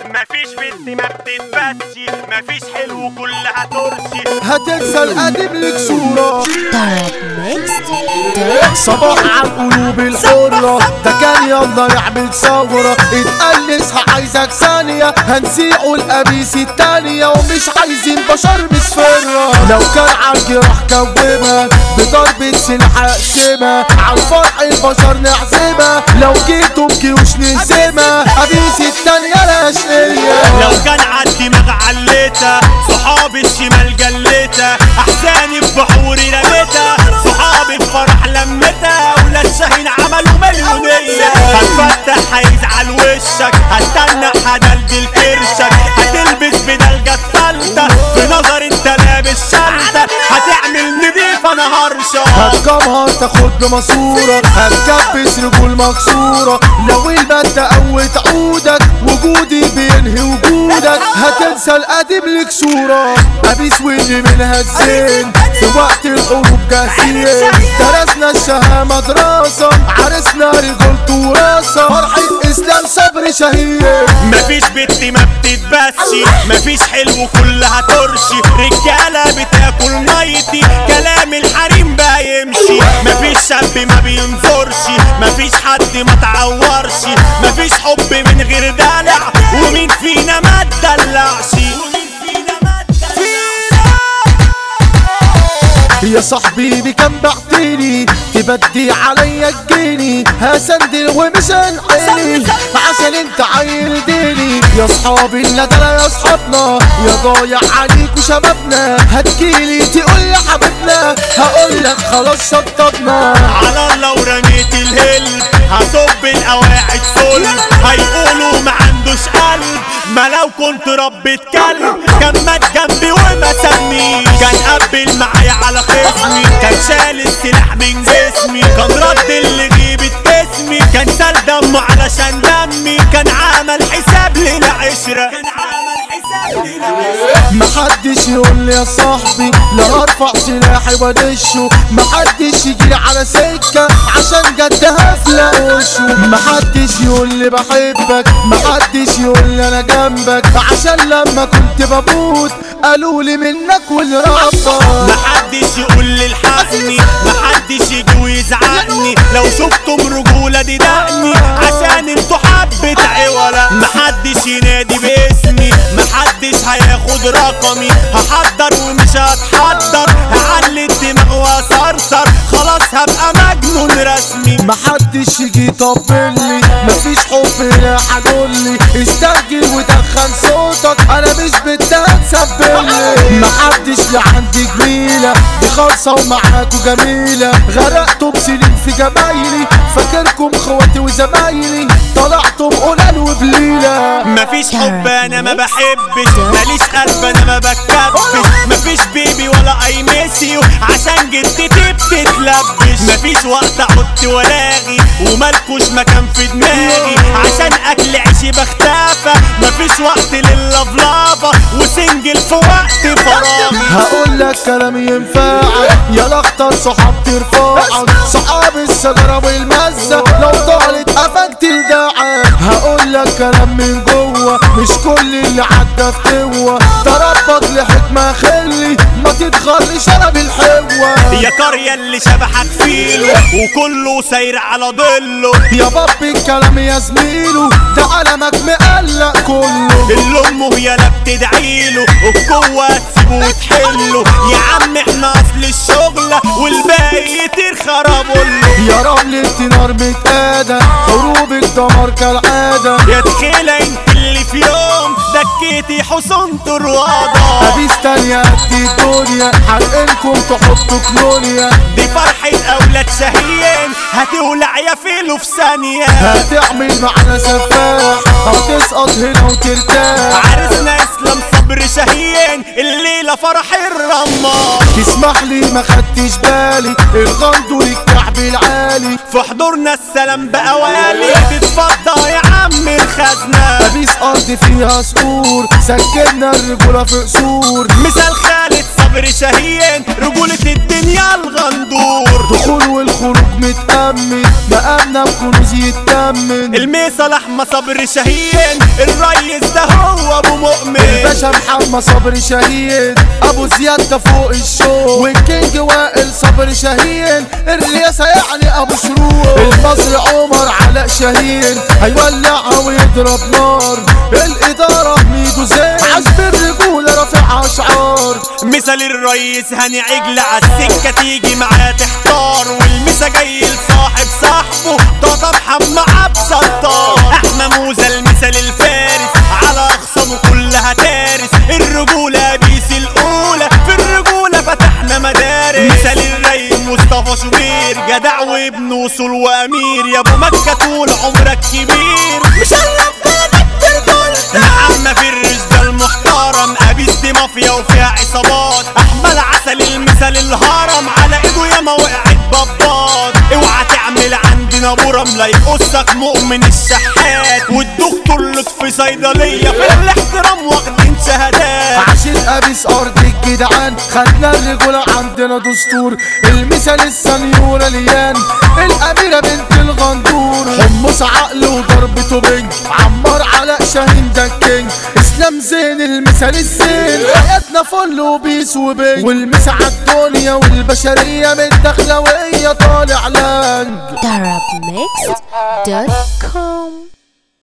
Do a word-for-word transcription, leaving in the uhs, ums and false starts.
مفيش بنت ما بتتبسي، مفيش حلو كلها ترسي. هتنسى القديم لك صورة صباح على القلوب الحرة، ده كان يلا يعمل ثورة. اتقال اصحى عايزك ثانية، هنسيقوا القميص التانية ومش عايزين بشر مسفرة. لو كان عالجراح كومها بضربة سلاح اقسمها، عالفرح البشر نعزمها، لو جيتوا بجيوش نهزمها. قميص التانية لا شقية. لو كان عالدماغ عليتها، صحابي الشمال جليتها، احزاني في بحوري رميتها، صحابي في فرح لمتها، ولاد شاهين عملوا مليونية. هتفتح هيزعل وشك، هستنى هدلدل كرشك، هتلبس بدلجة فلتة، في نظر انت لابس شلتة، هتعمل نضيف انا هرشة. هتجمهر تاخد بماسورة، هتكبس رجول مكسورة، لو المادة قوت عودك وجودي بينهي وجودك. هتنسى القديم لك صورة، قميص واللي منها الزين، في وقت الحروب جاهزين. درسنا الشهامة دراسة، عرسنا رجولته وراسة، فرحة اسلام صبري شهير. مفيش بنت ما بتتبسي، مفيش حلو كلها ترشي، رجالة بتاكل ميتي، كلام الحريم بقى يمشي. مفيش شاب ما بينظرش، مفيش حد ما تعورش، مفيش حب من غير دلع، ومين فينا ما تدلعش. يا صاحبي دي كان بعتيني تبدي عليا الجيني، هسندل ومش هنعيني عشان انت عيل ديني. يا صحابي لا ده يا صحابنا، يا ضايع عليكوا شبابنا، هتجيلي تقول يا حبيبنا، هقولك خلاص شطبنا. على الله ورميت الهلب، هصب القواعد صلب، هيقولوا ما عندوش قلب، ما لو كنت ربة كلب كان مات جنبي وما سابنيش، كان قبل معايا على خصمي، كان شال السلاح من جسمي، كان رد اللي جيبت اسمي، كان سال دمه علشان دمي، كان عمل حساب للعشرة، كان عمل حساب للعشرة. محدش يقول لي يا صاحبي لا ارفع سلاحي وادشه، محدش يجيلي على سكة عشان جدها في وشه، محدش يقول لي بحبك، محدش يقول لي انا جنبك، عشان لما كنت بموت قالوا لي منك والربك. محدش يقول لي الحقني، محدش يجي ويزعقني، لو شفتم رجولة دي دقني، عشان انتوا حبة عوالة. محدش ينادي باسمي، محدش هياخد رقمي، هحضر ومش هتحضر، هعلي الدماغ واسرسر، خلاص هبقى مجنون رسمي. محدش يجي يطبلي، مفيش حب لا حدولي، استرجل ودخل صوتك، انا مش بدها تسبلي. محدش لعندي جميلة دي خالصة ومعاكوا جميلة، غرقتوا بسنين في جمايلي، فاكركم خواتي وزمايلي، طلعتم قلال وبليلة. مفيش حب انا ما بحبش، ماليش قلب انا ما بتكبش، مفيش بيبي ولا اي ميسيو عشان جدتي بتتلبش، مفيش وقت احط ولاغي ومالكوش مكان في دماغي، عشان اكل عيشي بختافة، مفيش وقت لللفلافة وسنجل في وقت فراغي. هقولك كلام ينفعك يا اختار صحاب ترفعك، صحاب الشجرة والمزة لو طالت قفاك تلدعك. هقولك كلام من جوه، مش كل اللي عدى فتوة، تربط لحكمة خلي ما تتغرش انا بالحوة. يا قرية اللي شبحك فيلو وكله ساير على ضله، يا باب الكلام يا زميلو ده علمك مقلق كله، اللي امه يا لا بتدعيله القوة تسيبه وتحله، يا عم احنا اصل الشغلة والباقي يطير خرابله. يا رملة نار متقادة حروبك دمار كالعادة، يا تخيلة انت اللي في يوم دكيتي حصن طروادة، قبيس تانية قد الدنيا حرقنكم تحطوا كلونيا، دي فرحة اولاد شهيين هتولع يا فيلو في ثانية، هتعمل معنا سفاح او تسقط هنا وترتاح، عرسنا اسلام صبري شهيين الليلة فرح الرمار. تسمح لي ما خدتش بالي الغندور الكعب العالي، في حضورنا السلام بقى والي، تتفضى يا عم الخزنة، قبيس ارض فيها صقور، سكننا الرجولة في قصور، مثال خالد صبري شهيين رجولة الدنيا الغندور، دخول والخروج متأمن مقامنا وكنوز يتأمن، الميصة لحمة صبري شهيين الريس ده هو الباشا محمد صبري شهيد، ابو زياد ده فوق الشوق، والكينج وائل صبري شاهين، الرياسة يعني ابو شروق، المصري عمر علاء شاهين هيولعها ويضرب نار، الادارة ميدو زين عزب الرجولة رافع اشعار. مثال الريس هاني عجل عالسكة تيجي معاه تحتار، والمسا جاي لصاحب صاحبه طاطا محمد عبد ستار، احنا موزة المثال الفارس على اخصامه كلها تارس، الرجولة بيس الاولى في الرجولة فتحنا مدارس، مثال الريس مصطفى شوبير جدع وابن وصول وامير، يا ابو مكة طول عمرك كبير مشرف بلدك برجولتك، عم في الرشدة المحترم ابيس دي مافيا وفيها عصابات، احمد عسل المثال الهرم على ايده ياما وقعت بابات، اوعى تعمل عندنا برم لا يقصك مؤمن الشحات، والدكتور لطفي صيدلية في الاحترام واخدين شهادات، عشان ابيس ارض الجدعان خدنا الرجولة عندنا دستور، المثال السنيورة ليان الاميرة بنت الغندور، حمص عقل وضربته بنج عمار علاء شاهين ده الكينج، اسلام زين المثال الزين حياتنا فل وبيس وبنج، والمسا عالدنيا والبشرية من دخلوية طالع لانج. Darab Mix dot com